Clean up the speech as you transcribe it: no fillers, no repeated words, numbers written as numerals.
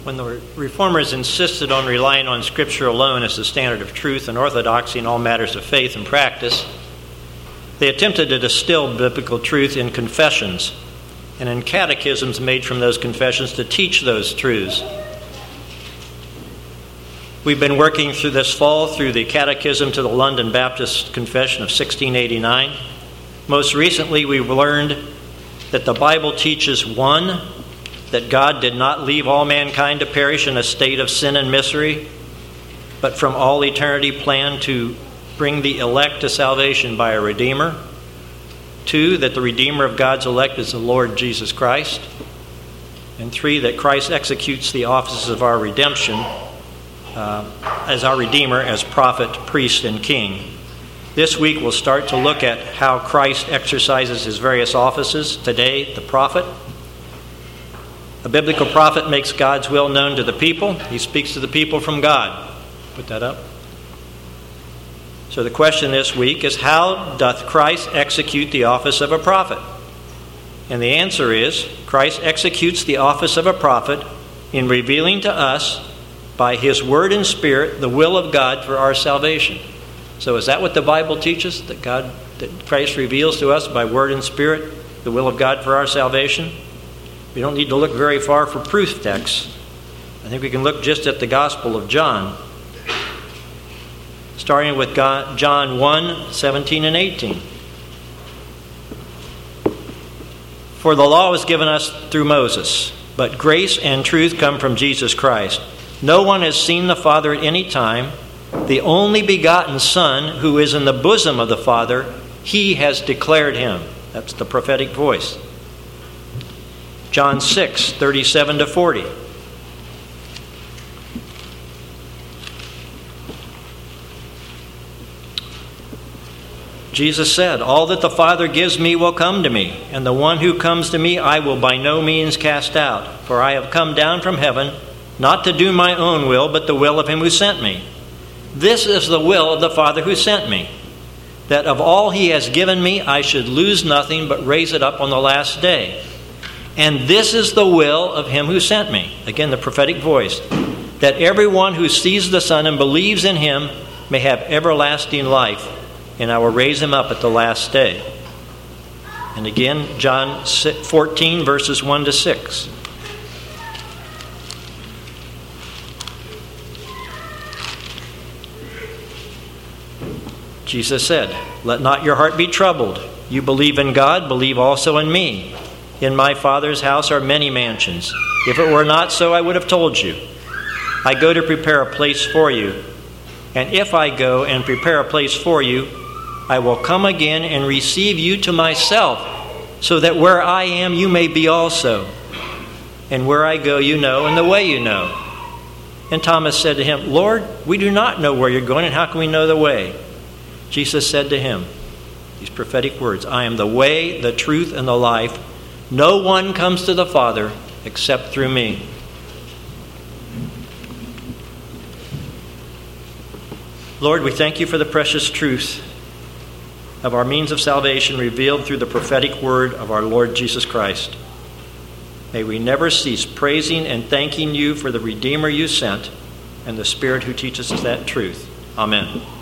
When the Reformers insisted on relying on Scripture alone as the standard of truth and orthodoxy in all matters of faith and practice, they attempted to distill biblical truth in confessions and in catechisms made from those confessions to teach those truths. We've been working through this fall through the Catechism to the London Baptist Confession of 1689. Most recently, we've learned that the Bible teaches, 1, that God did not leave all mankind to perish in a state of sin and misery, but from all eternity planned to bring the elect to salvation by a Redeemer. 2, that the Redeemer of God's elect is the Lord Jesus Christ. And 3, that Christ executes the offices of our redemption as our Redeemer, as prophet, priest, and king. This week we'll start to look at how Christ exercises his various offices. Today, the prophet. A biblical prophet makes God's will known to the people. He speaks to the people from God. Put that up. So the question this week is, how doth Christ execute the office of a prophet? And the answer is, Christ executes the office of a prophet in revealing to us by his word and spirit the will of God for our salvation. So is that what the Bible teaches? That Christ reveals to us by word and spirit the will of God for our salvation? We don't need to look very far for proof texts. I think we can look just at the Gospel of John, starting with John 1, 17 and 18. For the law was given us through Moses, but grace and truth come from Jesus Christ. No one has seen the Father at any time. The only begotten Son, who is in the bosom of the Father, he has declared him. That's the prophetic voice. John 6, 37 to 40. Jesus said, all that the Father gives me will come to me, and the one who comes to me I will by no means cast out. For I have come down from heaven, not to do my own will, but the will of him who sent me. This is the will of the Father who sent me, that of all he has given me I should lose nothing, but raise it up on the last day. And this is the will of him who sent me. Again, the prophetic voice. That everyone who sees the Son and believes in him may have everlasting life, and I will raise him up at the last day. And again, John 14, verses 1 to 6. Jesus said, let not your heart be troubled. You believe in God, believe also in me. In my Father's house are many mansions. If it were not so, I would have told you. I go to prepare a place for you. And if I go and prepare a place for you, I will come again and receive you to myself, so that where I am, you may be also. And where I go, you know, and the way you know. And Thomas said to him, Lord, we do not know where you're going, and how can we know the way? Jesus said to him, these prophetic words, I am the way, the truth, and the life. No one comes to the Father except through me. Lord, we thank you for the precious truth of our means of salvation revealed through the prophetic word of our Lord Jesus Christ. May we never cease praising and thanking you for the Redeemer you sent and the Spirit who teaches us that truth. Amen.